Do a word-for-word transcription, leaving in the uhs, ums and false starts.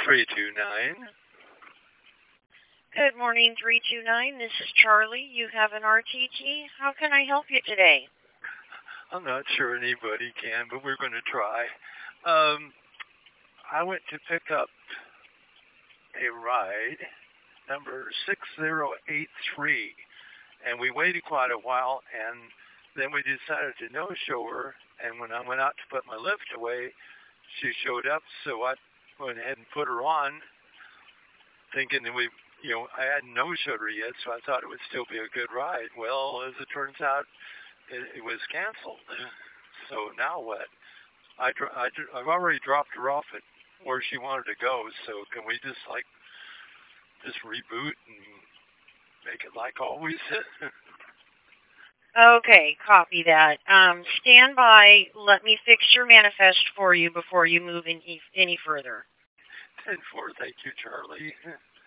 three two nine. Good morning, three two nine. This is Charlie. You have an R T T. How can I help you today? I'm not sure anybody can, but we're going to try. Um, I went to pick up a ride, number six zero eight three, and we waited quite a while, and then we decided to no-show her, and when I went out to put my lift away, she showed up, so I went ahead and put her on, thinking that we, you know, I hadn't no-showed her yet, so I thought it would still be a good ride. Well, as it turns out, it, it was canceled. So now what? I, I, I've already dropped her off at where she wanted to go, so can we just, like, just reboot and make it like always? Okay, copy that. Um, stand by. Let me fix your manifest for you before you move any, any further. ten four, thank you, Charlie.